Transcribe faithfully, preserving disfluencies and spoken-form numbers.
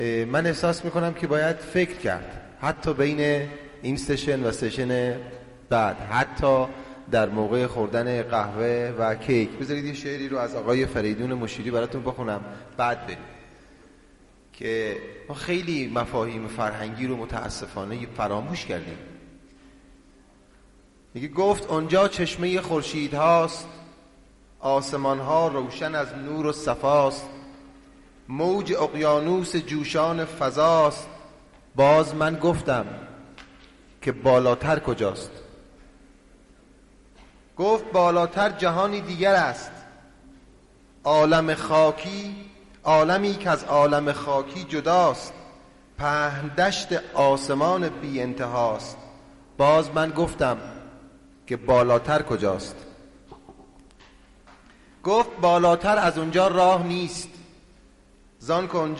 من احساس میکنم که باید فکر کرد، حتی بین این سشن و سشن بعد، حتی در موقع خوردن قهوه و کیک. بذارید یه شعری رو از آقای فریدون مشیری براتون بخونم بعد بریم، که ما خیلی مفاهیم فرهنگی رو متاسفانه فراموش کردیم. میگه گفت اونجا چشمه خورشید هاست، آسمان ها روشن از نور و صفاست، موج اقیانوس جوشان فضاست. باز من گفتم که بالاتر کجاست؟ گفت بالاتر جهانی دیگر است، عالم خاکی، عالمی که از عالم خاکی جداست، پهن دشت آسمان بی انتهاست. باز من گفتم که بالاتر کجاست؟ گفت بالاتر از اونجا راه نیست، زان که